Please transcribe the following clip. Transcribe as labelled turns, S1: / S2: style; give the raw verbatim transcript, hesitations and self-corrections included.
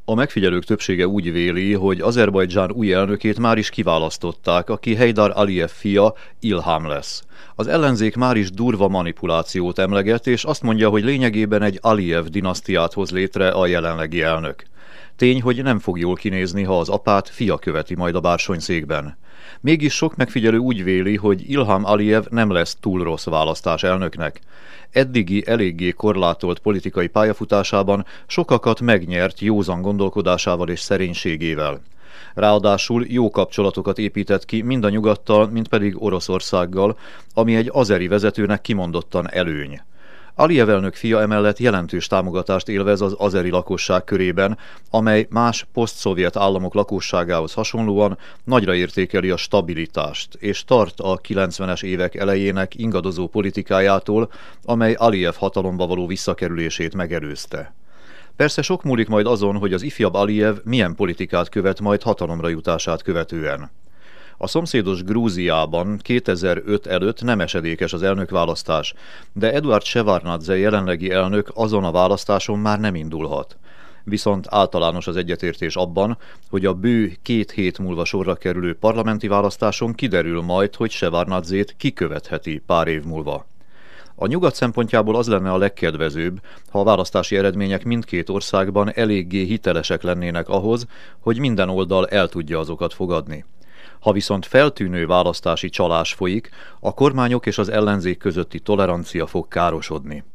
S1: A megfigyelők többsége úgy véli, hogy Azerbajdzsán új elnökét már is kiválasztották, aki Heydar Aliyev fia, Ilham lesz. Az ellenzék már is durva manipulációt emleget, és azt mondja, hogy lényegében egy Aliyev dinasztiát hoz létre a jelenlegi elnök. Tény, hogy nem fog jól kinézni, ha az apát fia követi majd a bársonyszékben. Mégis sok megfigyelő úgy véli, hogy Ilham Aliyev nem lesz túl rossz választás elnöknek. Eddigi eléggé korlátolt politikai pályafutásában sokakat megnyert józan gondolkodásával és szerénységével. Ráadásul jó kapcsolatokat épített ki mind a nyugattal, mind pedig Oroszországgal, ami egy azeri vezetőnek kimondottan előny. Aliyev elnök fia emellett jelentős támogatást élvez az azeri lakosság körében, amely más posztszovjet államok lakosságához hasonlóan nagyra értékeli a stabilitást, és tart a kilencvenes évek elejének ingadozó politikájától, amely Aliyev hatalomba való visszakerülését megelőzte. Persze sok múlik majd azon, hogy az ifjabb Aliyev milyen politikát követ majd hatalomra jutását követően. A szomszédos Grúziában kétezer-öt előtt nem esedékes az elnökválasztás, de Eduard Shevardnadze jelenlegi elnök azon a választáson már nem indulhat. Viszont általános az egyetértés abban, hogy a bő két hét múlva sorra kerülő parlamenti választáson kiderül majd, hogy Shevardnadzét kikövetheti pár év múlva. A nyugat szempontjából az lenne a legkedvezőbb, ha a választási eredmények mindkét országban eléggé hitelesek lennének ahhoz, hogy minden oldal el tudja azokat fogadni. Ha viszont feltűnő választási csalás folyik, a kormányok és az ellenzék közötti tolerancia fog károsodni.